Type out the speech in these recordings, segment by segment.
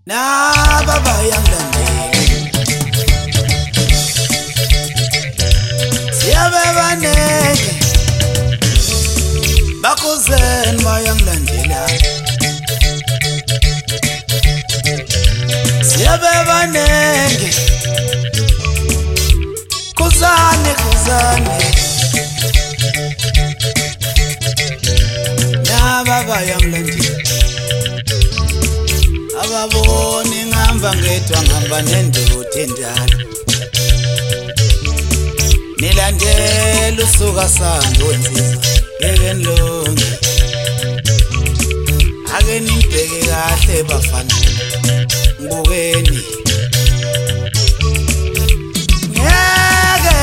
Na baba yangilandeli siyabebaneke bakuzeni bayangilandela siyabebaneke kuzane na baba yangilandela ababoni ngihamba ngedwa ngihamba nendoda endala nilandela usuka sando wensizwa ngeke nilonge ake nibheke kahle bafana ngibukeni ngeke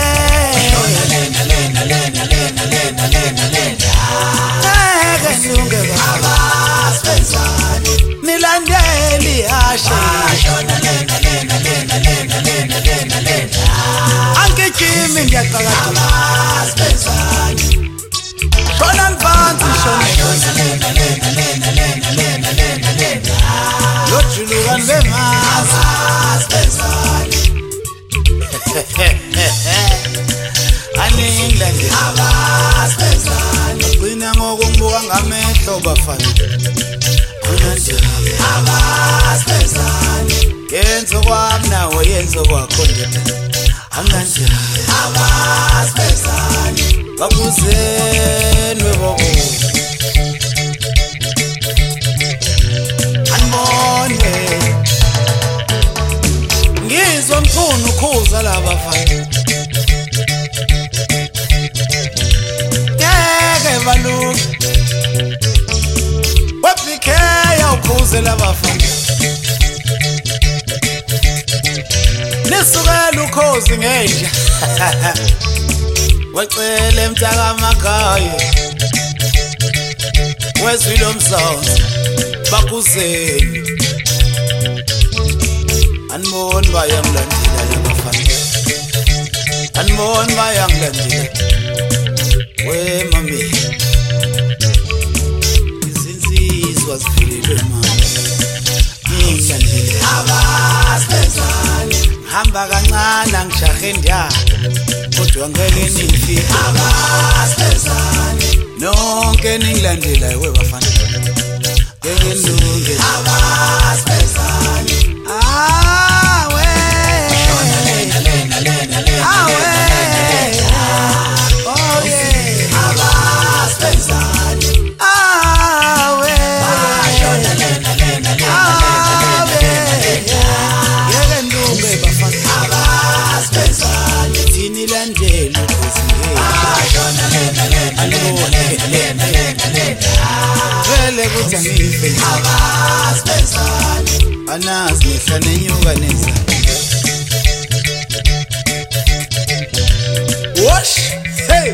ngeke nilunge abasebenzani nilandeli ashe angijimi ngiyaqhaqha abasebenzani shona mfanzi lojulukan bemazi abasebenzani aningilande abasebenzani gcina ngokungibuka ngamehlo bafana abasebenzani yenzo kwami nawe yenzo kwakho ndoda anganjani abasebenzani bakuzeni webobo anibone ngizwa mkhulu ukhuza labafana ngeke baluke webikeya ukhuze labafana nisukela ukhozi ngenja wacele mtaka makhaya wezwilo msonzo bakuzeni aniboni bayangilandela labafana aniboni bayangilandela we mami izinsizwa ziphelelwe mama ngilandela abasebenzani hamba kancane angishahe ndiyana kodwa ngeke nifike abasebenzani nonke ningilandela we bafana ngeke nilunge abasebenzani awe awe oh yeah abasebenzani awe ngeke nilunge bafana abasebenzani nilandela vele kuthi angife abasebenzani anazi ngihla nenyuka neza wash hey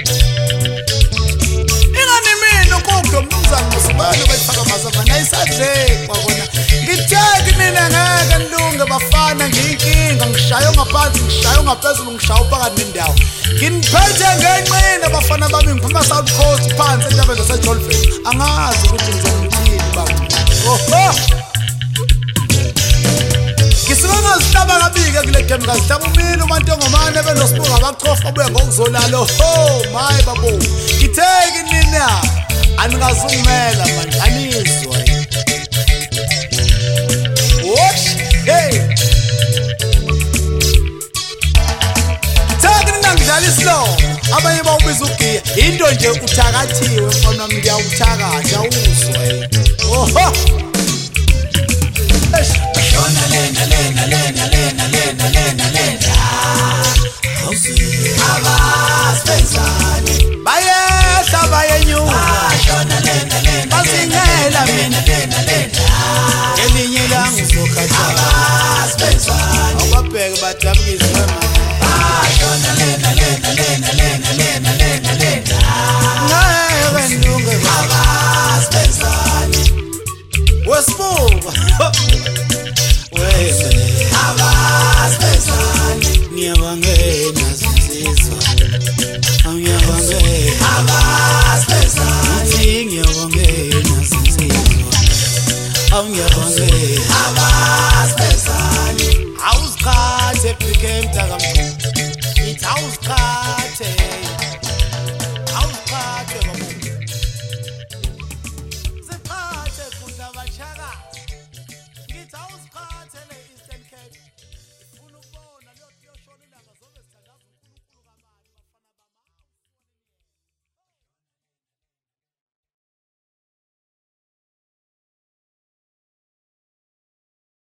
ingani mina ukukho umnumzana masibalo bayifaka mazavana isadle kwabona ngitheki mina ngeke nilunge bafana ngiyinkinga ngishayo ngaphansi ngishayo ngaphezulu ngishayo phakathi nendawo nginiphethe ngenqina bafana bami ngiphuma South Coast phansi entabeni zaseJolfeni angazi ukuthi ngizomthini baba oho ngisuka ngisihlaba kabike kule game ngasihlaba umini umantongomane benosibuka abachofa obuye ngokuzolala ho my babo ngitheki nina aningazungimela manje anizwa wash hey ngidlala islow abanye bawubiza ugiya into nje uthakathiwe mfana wami ngiyawuthakatha uzwe oho shona lena awuzi abasebenzani bayehla bayenyuka shona lena bazingela mina elinye ilanga uzokhatha abasebenzani awubabheke badabukise mama shona lena ngeke nilunge abasebenzani wesibuka wese abasebenzani ngiyabanga became dakamthunzi